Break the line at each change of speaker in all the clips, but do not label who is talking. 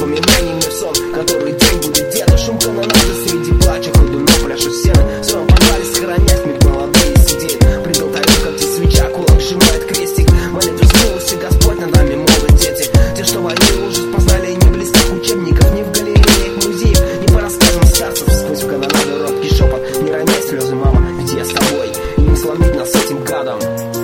воспоминаниями в сон. Который день будет где-то, шум канонады среди плача, ходуно пляшут стены. В своем подвале схоронясь, миг молодые сидит. Придал тарелка, где свеча, кулак сжимает крестик. Молитву сбылась, и Господь над нами молвит дети. Те, что войну ужас познали не в листах учебников, не в галереях музеев, не по рассказам старцев. Сквозь в канонаду робкий шепот: не роняй слезы, мама, ведь я с тобой, и не сломить нас этим гадом.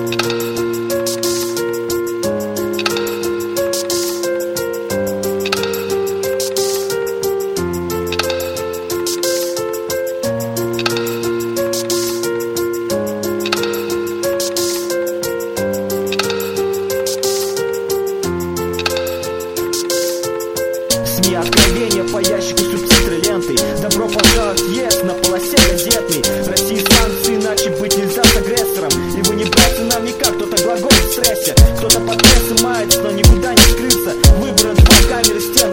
Откровения по ящику, субтитры лентой. Добро пожаловать в ЕС на полосе газетной. В России санкции, иначе быть нельзя с агрессором. И вы не братья нам никак, кто-то глаголит в стрессе, кто-то под прессом мается, но никуда не скрыться. Выбран два камеры стен,